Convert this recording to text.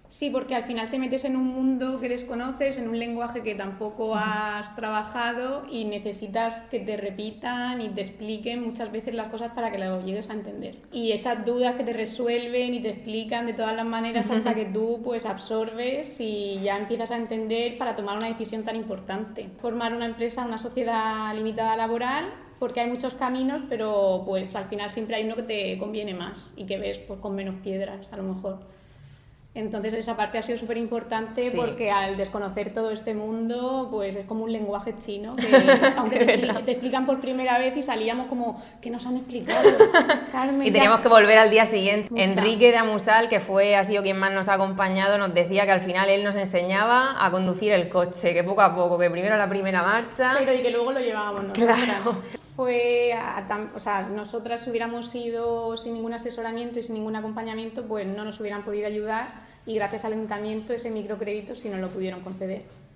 Sí, porque al final te metes en un mundo que desconoces, en un lenguaje que tampoco has trabajado y necesitas que te repitan y te expliquen muchas veces las cosas para que lo llegues a entender. Y esas dudas que te resuelven y te explican de todas las maneras hasta que tú pues absorbes y ya empiezas a entender para tomar una decisión tan importante. Formar una empresa, una sociedad limitada laboral, porque hay muchos caminos, pero pues al final siempre hay uno que te conviene más y que ves pues, con menos piedras a lo mejor. Entonces esa parte ha sido súper importante porque al desconocer todo este mundo pues es como un lenguaje chino que aunque te explican por primera vez y salíamos como ¿qué nos han explicado? Carmen, y teníamos que volver al día siguiente. Enrique de Amusal, que ha sido quien más nos ha acompañado, nos decía que al final él nos enseñaba a conducir el coche, que poco a poco, que primero la primera marcha... Pero y que luego lo llevábamos nosotras. Claro. Nosotras si hubiéramos ido sin ningún asesoramiento y sin ningún acompañamiento, pues no nos hubieran podido ayudar y gracias al ayuntamiento ese microcrédito sí nos lo pudieron conceder.